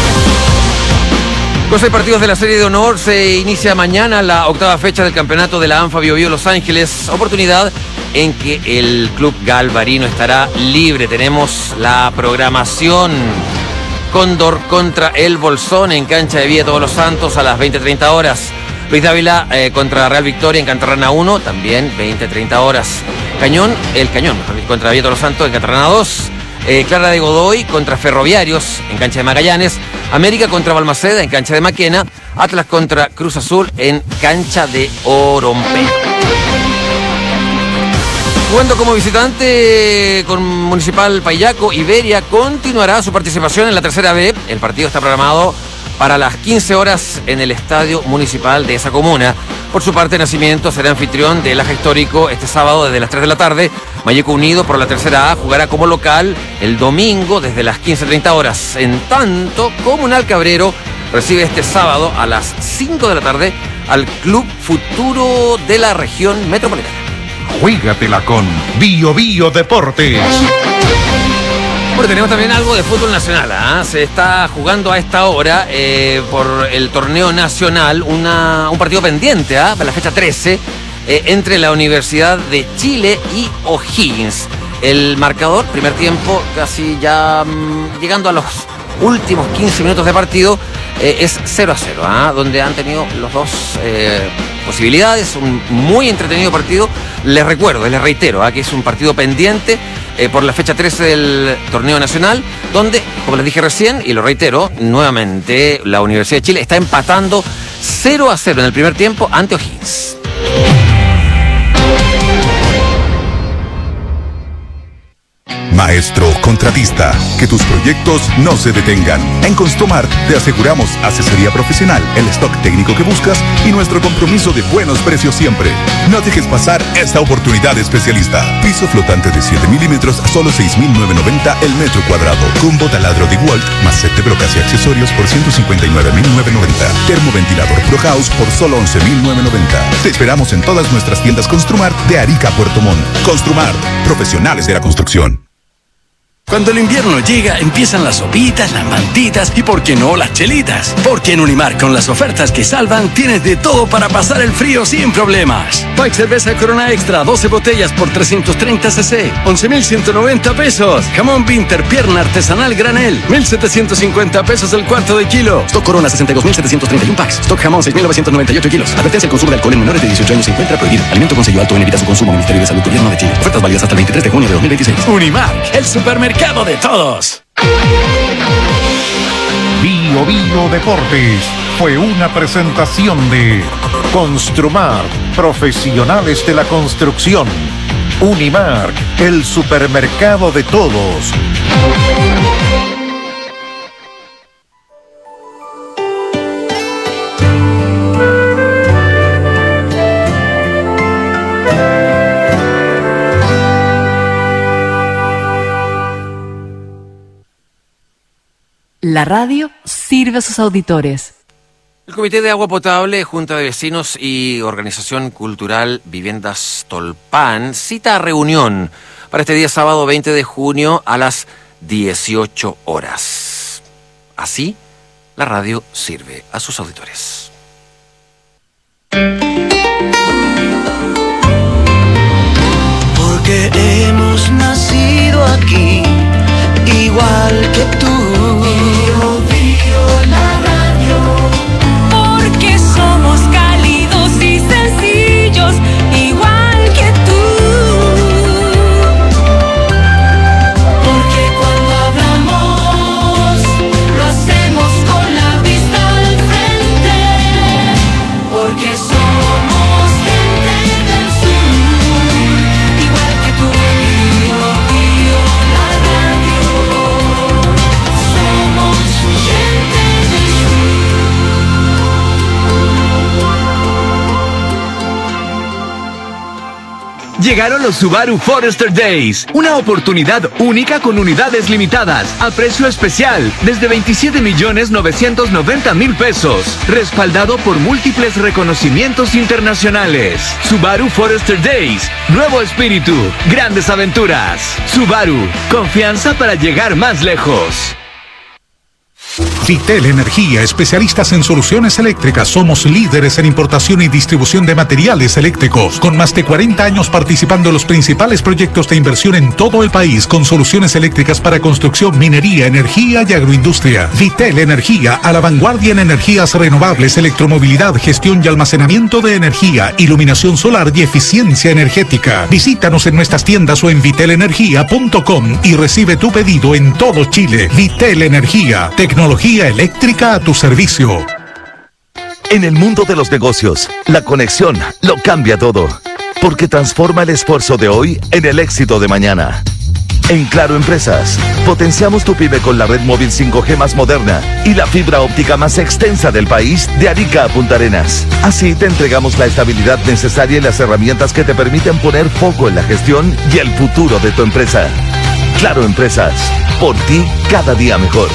Con 6 partidos de la Serie de Honor se inicia mañana la 8ª fecha del campeonato de la ANFA Bio Bio Los Ángeles, oportunidad en que el club galvarino estará libre. Tenemos la programación: Cóndor contra el Bolsón en cancha de Villa Todos los Santos a las 20:30 horas. Luis Dávila contra Real Victoria en Cantarrana 1, también 20:30 horas. El Cañón contra Villa Todos los Santos en Cantarrana 2. Clara de Godoy contra Ferroviarios en cancha de Magallanes. América contra Balmaceda en cancha de Maquena. Atlas contra Cruz Azul en cancha de Orompe. Jugando como visitante con Municipal Payaco, Iberia continuará su participación en la tercera B. El partido está programado para las 15 horas en el Estadio Municipal de esa comuna. Por su parte, Nacimiento será anfitrión del Aja Histórico este sábado desde las 3 de la tarde. Mayeco Unido por la tercera A jugará como local el domingo desde las 15:30 horas. En tanto, Comunal Cabrero recibe este sábado a las 5 de la tarde al Club Futuro de la Región Metropolitana. Juégatela con Bio Bio Deportes. Bueno, tenemos también algo de fútbol nacional, ¿eh? Se está jugando a esta hora por el torneo nacional un partido pendiente para la fecha 13 entre la Universidad de Chile y O'Higgins. El marcador, primer tiempo, casi ya llegando a los últimos 15 minutos de partido, es 0-0, donde han tenido los dos posibilidades. Un muy entretenido partido. Les reitero, que es un partido pendiente por la fecha 13 del torneo nacional, donde, como les dije recién, y lo reitero nuevamente, la Universidad de Chile está empatando 0-0 en el primer tiempo ante O'Higgins. Maestro contratista, que tus proyectos no se detengan. En Construmar te aseguramos asesoría profesional, el stock técnico que buscas y nuestro compromiso de buenos precios siempre. No dejes pasar esta oportunidad especialista. Piso flotante de 7 milímetros a solo 6.990 el metro cuadrado. Combo taladro de Walt más set de brocas y accesorios por 159.990. Termoventilador Pro House por solo 11.990. Te esperamos en todas nuestras tiendas Construmar de Arica a Puerto Montt. Construmar, profesionales de la construcción. Cuando el invierno llega, empiezan las sopitas, las mantitas y, ¿por qué no, las chelitas? Porque en Unimar, con las ofertas que salvan, tienes de todo para pasar el frío sin problemas. Pack cerveza Corona Extra, 12 botellas por 330 cc, 11.190 pesos. Jamón Winter, pierna artesanal granel, 1.750 pesos el cuarto de kilo. Stock Corona, 62.731 packs. Stock jamón, 6.998 kilos. Advertencia: el consumo de alcohol en menores de 18 años se encuentra prohibido. Alimento con sello alto en, evita su consumo. Ministerio de Salud, Gobierno de Chile. Ofertas válidas hasta el 23 de junio de 2026. Unimar, el supermercado de todos. Bio Bio Deportes fue una presentación de Construmar, profesionales de la construcción. Unimark, el supermercado de todos. La radio sirve a sus auditores. El Comité de Agua Potable, Junta de Vecinos y Organización Cultural Viviendas Tolpan cita a reunión para este día sábado 20 de junio a las 18 horas. Así, la radio sirve a sus auditores. Porque hemos nacido aquí, igual que tú. La radio. Porque somos cálidos y sencillos, igual que tú. Porque cuando hablamos Llegaron los Subaru Forester Days, una oportunidad única con unidades limitadas, a precio especial, desde 27.990.000 pesos, respaldado por múltiples reconocimientos internacionales. Subaru Forester Days, nuevo espíritu, grandes aventuras. Subaru, confianza para llegar más lejos. Vitel Energía, especialistas en soluciones eléctricas. Somos líderes en importación y distribución de materiales eléctricos, con más de 40 años participando en los principales proyectos de inversión en todo el país, con soluciones eléctricas para construcción, minería, energía y agroindustria. Vitel Energía, a la vanguardia en energías renovables, electromovilidad, gestión y almacenamiento de energía, iluminación solar y eficiencia energética. Visítanos en nuestras tiendas o en vitelenergia.com y recibe tu pedido en todo Chile. Vitel Energía, tecnología eléctrica a tu servicio. En el mundo de los negocios, la conexión lo cambia todo, porque transforma el esfuerzo de hoy en el éxito de mañana. En Claro Empresas, potenciamos tu pyme con la red móvil 5G más moderna y la fibra óptica más extensa del país, de Arica a Punta Arenas. Así te entregamos la estabilidad necesaria y las herramientas que te permiten poner foco en la gestión y el futuro de tu empresa. Claro Empresas, por ti cada día mejor.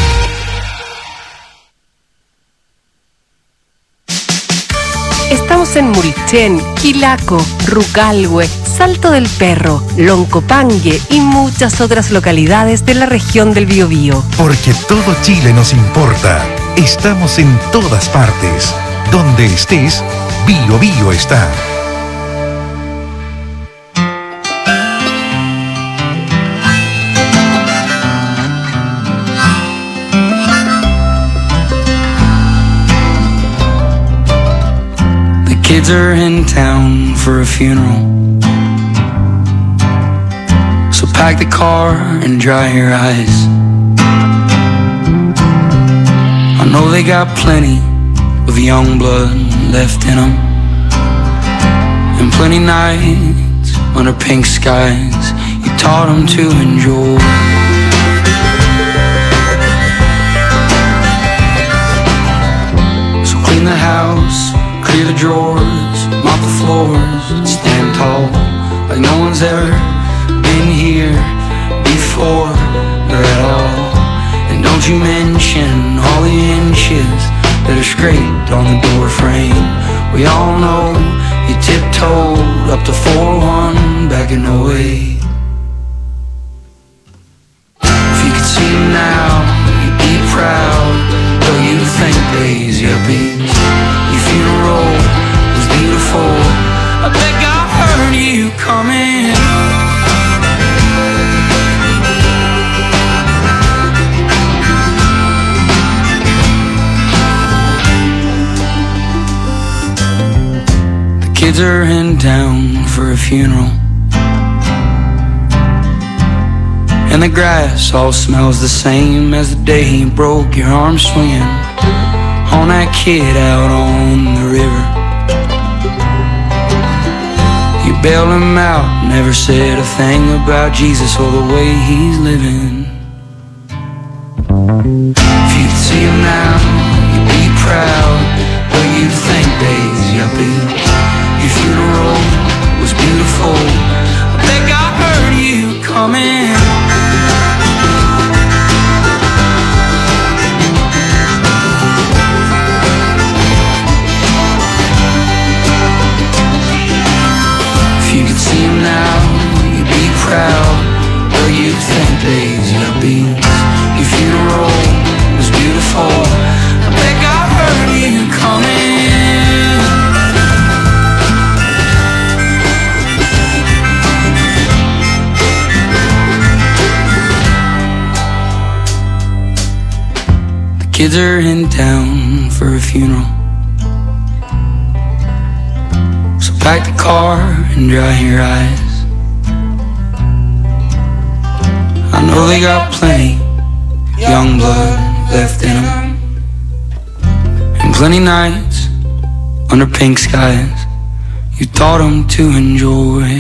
Estamos en Mulchen, Quilaco, Rucalhue, Salto del Perro, Loncopangue y muchas otras localidades de la región del Biobío. Porque todo Chile nos importa. Estamos en todas partes. Donde estés, Biobío está. Kids are in town for a funeral, so pack the car and dry your eyes. I know they got plenty of young blood left in them, and plenty nights under pink skies you taught them to enjoy. So clean the house, clear the drawers, mop the floors, stand tall like no one's ever been here before or at all. And don't you mention all the inches that are scraped on the door frame. We all know you tiptoed up to 4-1 back in 08. If you could see him now, you'd be proud, though you think days yuppies. Your funeral was beautiful, I bet God heard you coming. The kids are in town for a funeral, and the grass all smells the same as the day you broke your arm swinging on that kid out on the river. You bailed him out, never said a thing about Jesus or the way he's living. If you could see him now, you'd be proud, but you'd think days yuppie. Your funeral was beautiful, I bet God heard you coming. Proud, or you think days yuppie. Your funeral was beautiful, I bet God heard you coming. The kids are in town for a funeral, so pack the car and dry your eyes. I know they got plenty young blood left in them, and plenty nights under pink skies you taught them to enjoy.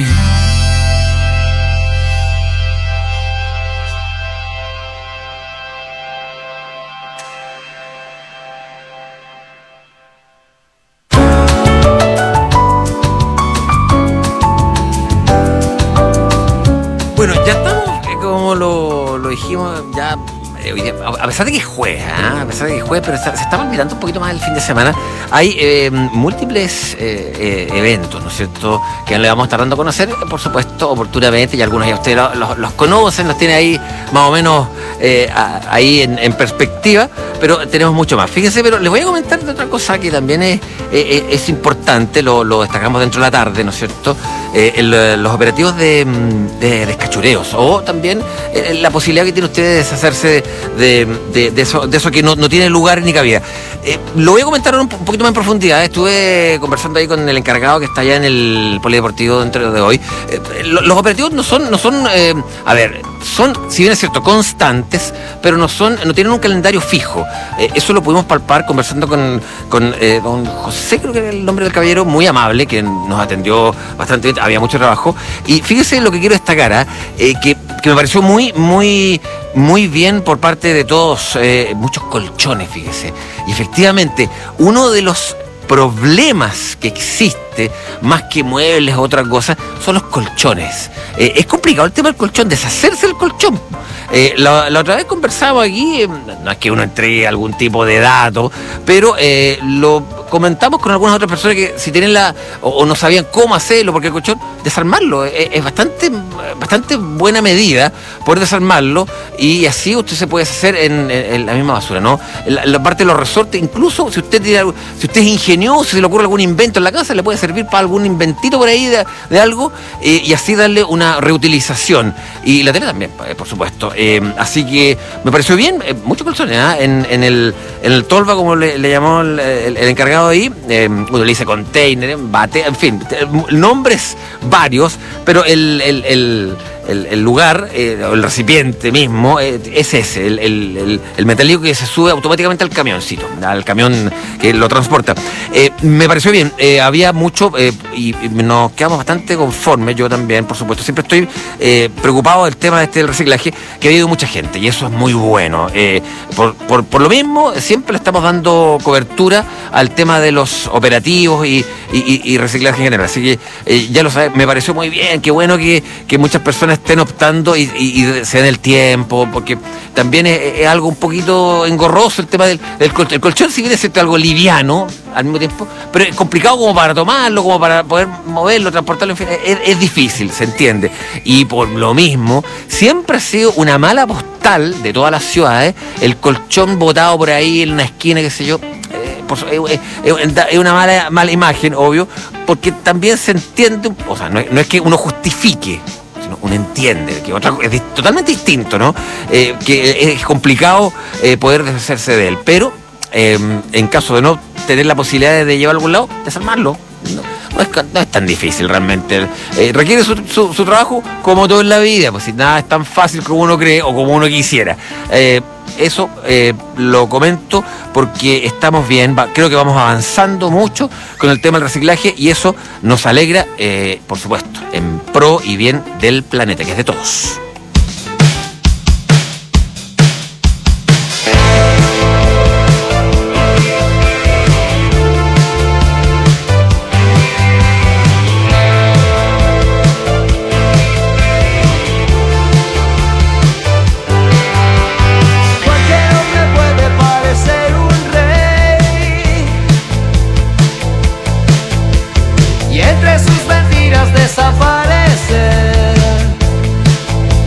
hoy día, a pesar de que juega, pero se está olvidando un poquito más el fin de semana, hay múltiples eventos, ¿no es cierto?, que le vamos a estar dando a conocer, por supuesto, oportunamente, y algunos de ustedes los conocen, los tiene ahí más o menos ahí en perspectiva, pero tenemos mucho más. Fíjense, pero les voy a comentar de otra cosa que también es importante, lo destacamos dentro de la tarde, ¿no es cierto?, los operativos de descachureos, o también la posibilidad que tiene usted de deshacerse de eso que no tiene lugar ni cabida. Lo voy a comentar un poquito más en profundidad. Estuve conversando ahí con el encargado que está allá en el polideportivo dentro de hoy. Los operativos no son, son, si bien es cierto, constantes, pero no tienen un calendario fijo. Eso lo pudimos palpar conversando con don José, creo que era el nombre del caballero, muy amable, que nos atendió bastante bien, había mucho trabajo. Y fíjese lo que quiero destacar, que me pareció muy bien por parte de todos, muchos colchones, fíjese. Y efectivamente, uno de los problemas que existe, más que muebles o otra cosa, son los colchones. Es complicado el tema del colchón, deshacerse del colchón. La otra vez conversábamos aquí, no es que uno entregue algún tipo de dato, pero lo comentamos con algunas otras personas que si tienen o no sabían cómo hacerlo, porque el colchón, desarmarlo, es bastante buena medida poder desarmarlo, y así usted se puede deshacer en la misma basura, ¿no? La parte de los resortes, incluso si usted es ingenioso, si se le ocurre algún invento en la casa, le puede servir para algún inventito por ahí de algo, y así darle una reutilización. Y la tela también, por supuesto. Así que me pareció bien, muchos colchones, en el tolva, como le llamó el encargado ahí, uno le dice container, bate, en fin, nombres varios, pero el lugar, el recipiente mismo, es ese, el metálico que se sube automáticamente al camioncito, al camión que lo transporta. Me pareció bien, había mucho, y nos quedamos bastante conformes, yo también, por supuesto. Siempre estoy preocupado del tema del reciclaje, que ha habido mucha gente, y eso es muy bueno. Por lo mismo, siempre le estamos dando cobertura al tema de los operativos y reciclaje en general. Así que ya lo sabes, me pareció muy bien, qué bueno que muchas personas estén optando y se den el tiempo, porque también es algo un poquito engorroso el tema del colchón, si bien es cierto, algo liviano al mismo tiempo, pero es complicado como para tomarlo, como para poder moverlo, transportarlo, en fin, es difícil, se entiende. Y por lo mismo, siempre ha sido una mala postal de todas las ciudades el colchón botado por ahí en una esquina, qué sé yo. Es una mala imagen, obvio, porque también se entiende, o sea, no es que uno justifique, sino uno entiende que es totalmente distinto, ¿no? Que es complicado poder deshacerse de él, pero en caso de no tener la posibilidad de llevarlo a algún lado, desarmarlo. No es tan difícil realmente. Requiere su trabajo, como todo en la vida, pues si nada es tan fácil como uno cree o como uno quisiera. Eso lo comento porque estamos bien, creo que vamos avanzando mucho con el tema del reciclaje, y eso nos alegra, por supuesto, en pro y bien del planeta, que es de todos. Desaparecer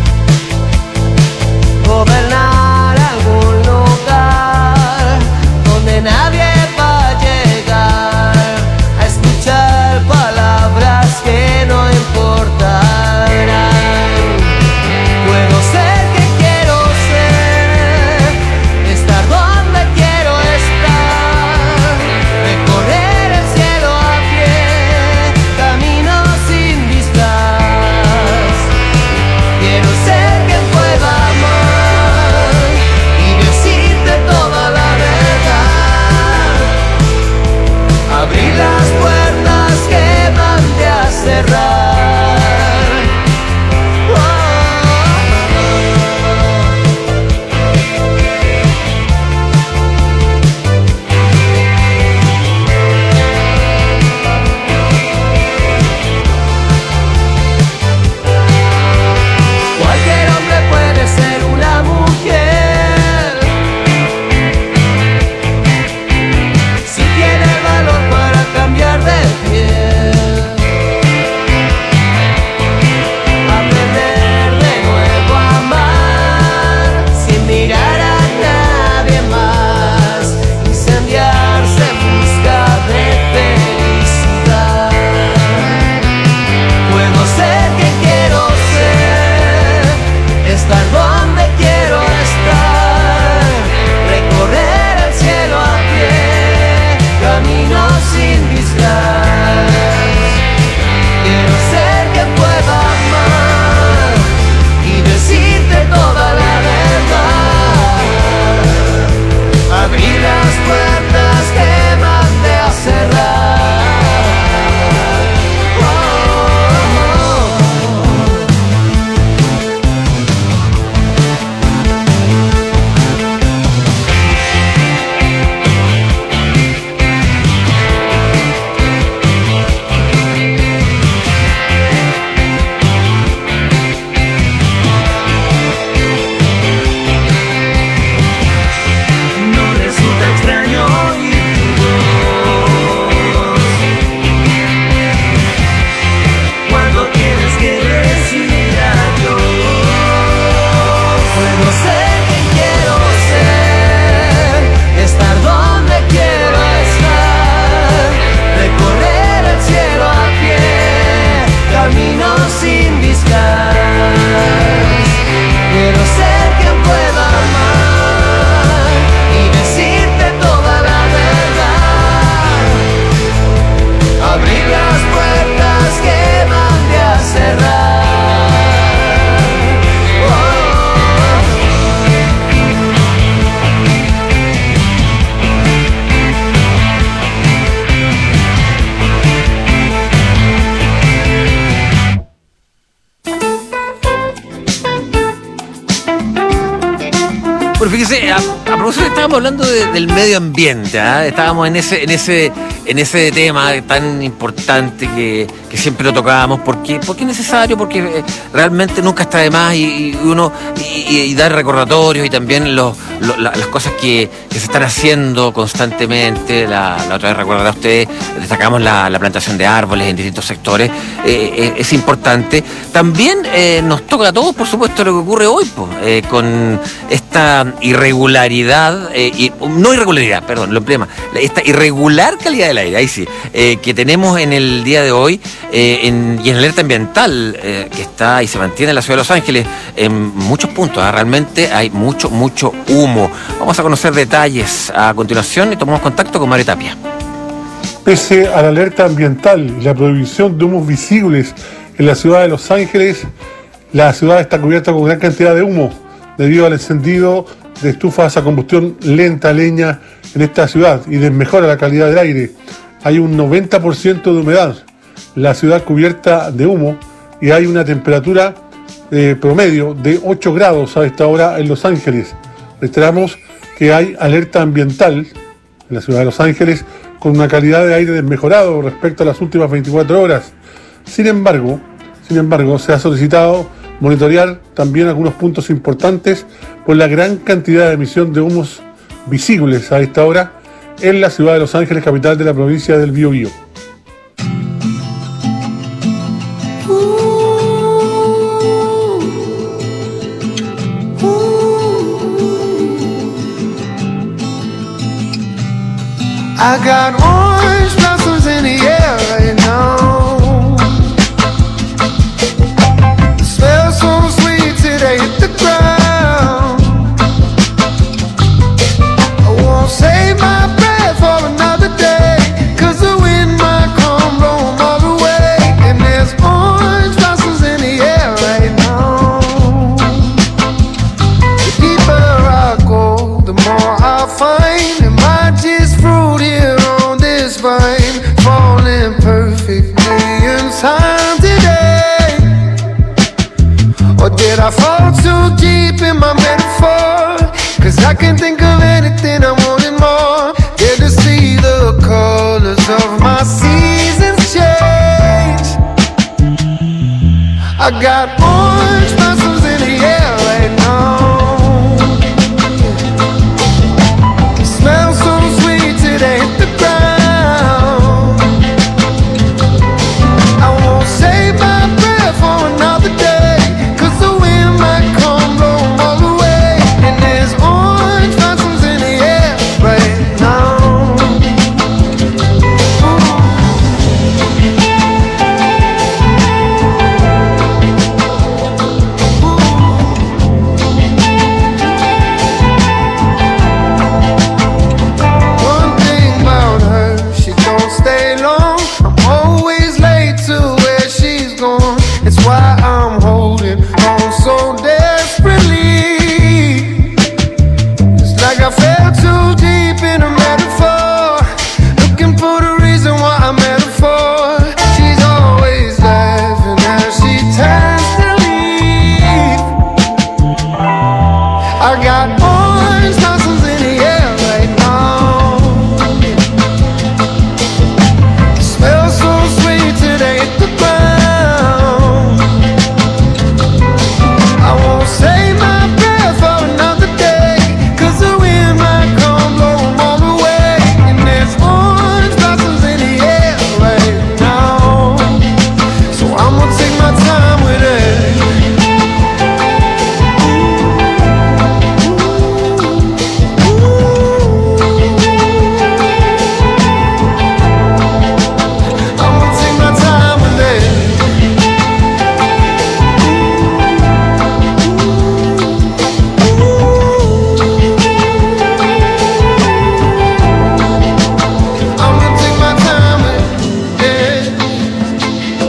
a propósito, estábamos hablando del medio ambiente, ¿eh? Estábamos en ese tema tan importante que siempre lo tocábamos, porque es necesario, porque realmente nunca está de más y dar recordatorios y también las cosas que se están haciendo constantemente. La otra vez, recordará usted, destacamos la plantación de árboles en distintos sectores, es importante. También nos toca a todos, por supuesto, lo que ocurre hoy, con esta irregularidad, esta irregular calidad del aire, ahí sí, que tenemos en el día de hoy, y en la alerta ambiental que está y se mantiene en la ciudad de Los Ángeles en muchos puntos. Realmente hay mucho humo. Vamos a conocer detalles a continuación y tomamos contacto con Mario Tapia. Pese a la alerta ambiental y la prohibición de humos visibles en la ciudad de Los Ángeles, la ciudad está cubierta con gran cantidad de humo debido al encendido de estufas a combustión lenta, leña, en esta ciudad, y desmejora la calidad del aire. Hay un 90% de humedad, la ciudad cubierta de humo, y hay una temperatura promedio de 8 grados a esta hora en Los Ángeles. Reiteramos que hay alerta ambiental en la ciudad de Los Ángeles con una calidad de aire desmejorado respecto a las últimas 24 horas. Sin embargo, se ha solicitado monitorear también algunos puntos importantes por la gran cantidad de emisión de humos visibles a esta hora en la ciudad de Los Ángeles, capital de la provincia del Biobío. I got orange blossoms in the air right now. The smell so sweet till they hit the ground. I won't save my breath for another day, 'cause the wind might come blow 'em all away. And there's orange blossoms in the air right now. The deeper I go, the more I find. Am I just fruit here on this vine, falling perfectly in time today? Or did I fall too deep in my metaphor? 'Cause I can think of anything I wanted more. Get to see the colors of my seasons change. I got orange blossoms in the air right now. It smells so sweet till they hit the ground. I won't save my breath for another day, 'cause the wind might come blow 'em all away. And there's orange blossoms in the air right now. One thing about her, she don't stay long. I'm always late to where she's gone. It's why I'm holding on so desperately. It's like I fell too deep in a metaphor, looking for the reason why I met her for. She's always laughing as she turns to leave. I got orange blossoms in the air right now. It smells so sweet till they hit the ground. I won't save my breath for another day, 'cause the wind might come blow 'em all away. And there's orange blossoms in the air right now. So I'm gonna take my time with it. I'm gonna take my time with it. I'm gonna take my time with it.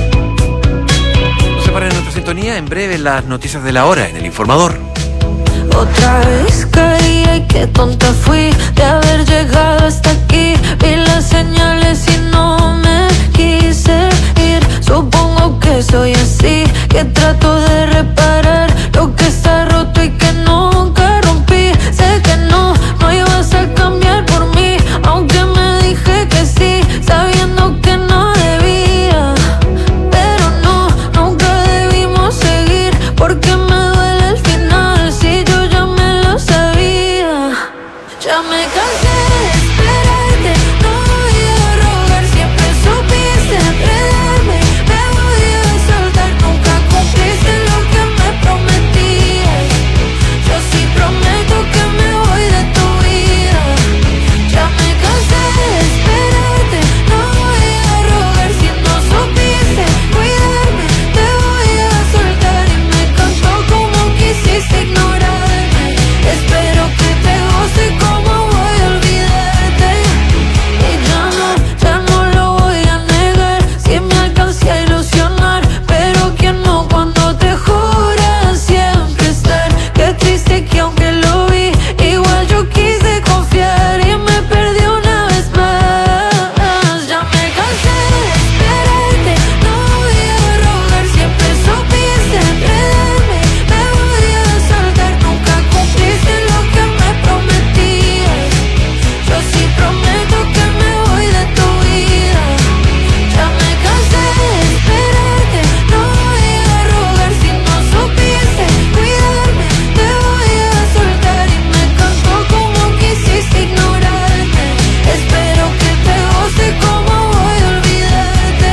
No se paren en nuestra sintonía, en breve las noticias de la hora en El Informador. Otra vez caí, ay qué tonta fui de haber llegado hasta aquí. Vi las señales y no me quise ir. Supongo que soy así, que trato de reparar lo que está roto y que nunca rompí. Sé que no ibas a cambiar por mí, aunque me dije que sí, sabiendo que no debía. Pero no, nunca debimos seguir, porque me duele el final, si yo ya me lo sabía. Ya me cansé de esperarte, no voy a rogar, siempre supiste enredarme. Me voy a soltar, nunca cumpliste lo que me prometías. Yo sí prometo que me voy de tu vida. Ya me cansé de esperarte, no voy a rogar, si no supiste cuidarme. Te voy a soltar y me encantó como quisiste ignorarme. Espero que te goce como voy a olvidarte. Y ya no lo voy a negar, si me alcancé a ilusionar. Pero quien no cuando te jura siempre estar. Qué triste que aunque lo vi, igual yo quise confiar y me perdí una vez más. Ya me cansé de esperarte, no voy a rogar, siempre supiste enredarme. Me voy a soltar, nunca cumpliste lo que me prometías. Yo sí prometo que me voy de tu vida. Ya me cansé de esperarte, no voy a rogar, si no supiste cuidarme. Te voy a soltar y me encantó como quisiste ignorarme. Espero que te goce como voy a olvidarte.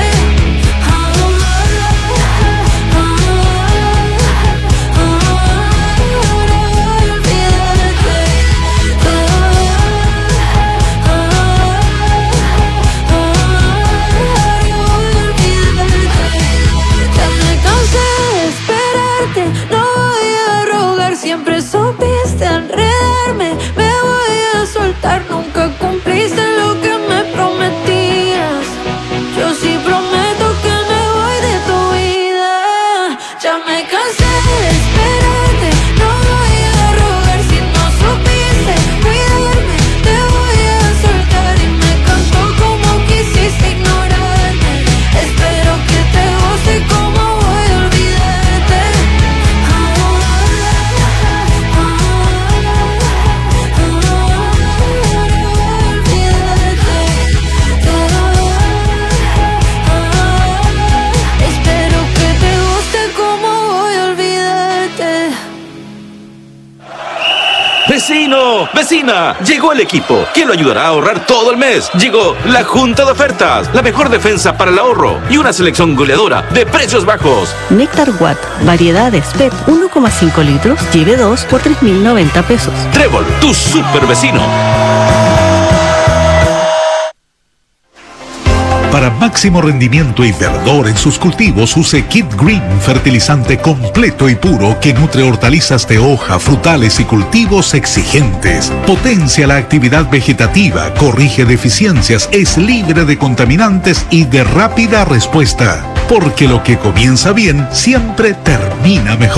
Ya me cansé de esperarte, no voy a rogar, siempre supiste enredarme. Me voy a soltar, nunca cumpliste lo que me prometías. Yo sí prometo que me voy de tu vida. Ya me cansé de esperarte, no voy a rogar, si no supiste cuidarme. Te voy a soltar y me encantó como quisiste ignorarme. Espero que te goce como voy a olvidarte. Espero que te guste como voy a olvidarte. ¡Vecino! ¡Vecina! Llegó el equipo que lo ayudará a ahorrar todo el mes. Llegó la Junta de Ofertas, la mejor defensa para el ahorro y una selección goleadora de precios bajos. Néctar Watt, variedades PET 1,5 litros, lleve 2 por 3.090 pesos. Trébol, tu super vecino. Para máximo rendimiento y verdor en sus cultivos, use Kid Green, fertilizante completo y puro que nutre hortalizas de hoja, frutales y cultivos exigentes. Potencia la actividad vegetativa, corrige deficiencias, es libre de contaminantes y de rápida respuesta. Porque lo que comienza bien siempre termina mejor.